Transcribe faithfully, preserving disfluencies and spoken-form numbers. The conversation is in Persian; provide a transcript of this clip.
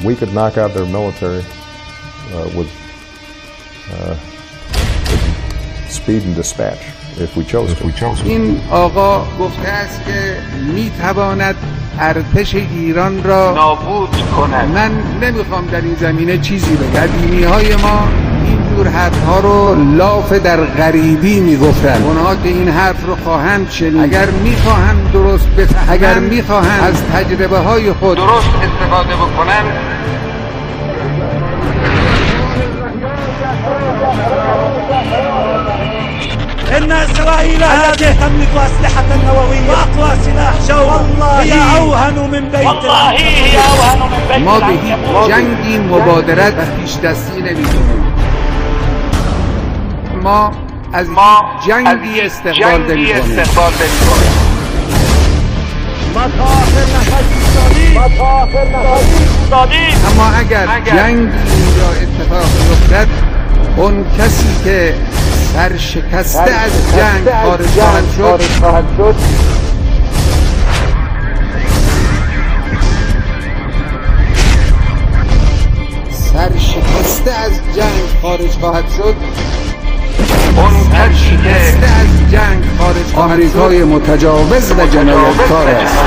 we could knock out their military uh, with, uh, with speed and dispatch if we chose to. این آقا گفته است که میتواند ارتش ایران را نابود کند. من نمیخوام در این زمینه چیزی بگم. قدیمی های ما اینجور حرف ها رو لاف در غریبی میگفتن. اونها که این حرف رو خواهند شنید، اگر میخواهند درست بفهمند، اگر میخواهند از تجربه های خود درست استفاده بکنند، إن إسرائيل التي تملك أسلحة نووية وأقوى سلاح جو والله هي أوهن من بيت والله هي أوهن من بيت ما به هیچ جنگی مبادرت و پیش دستی نمی‌کنیم. ما از ما جنگی استقبال نمی‌کنیم. اما اگر جنگ اینجا اتفاق بیفتد، اون کسی که سرشکسته از جنگ خارج خواهد شد سرشکسته از جنگ خارج خواهد شد اون کسی که از جنگ خارج خواهد شد آمریکای متجاوز و جنایتکار است.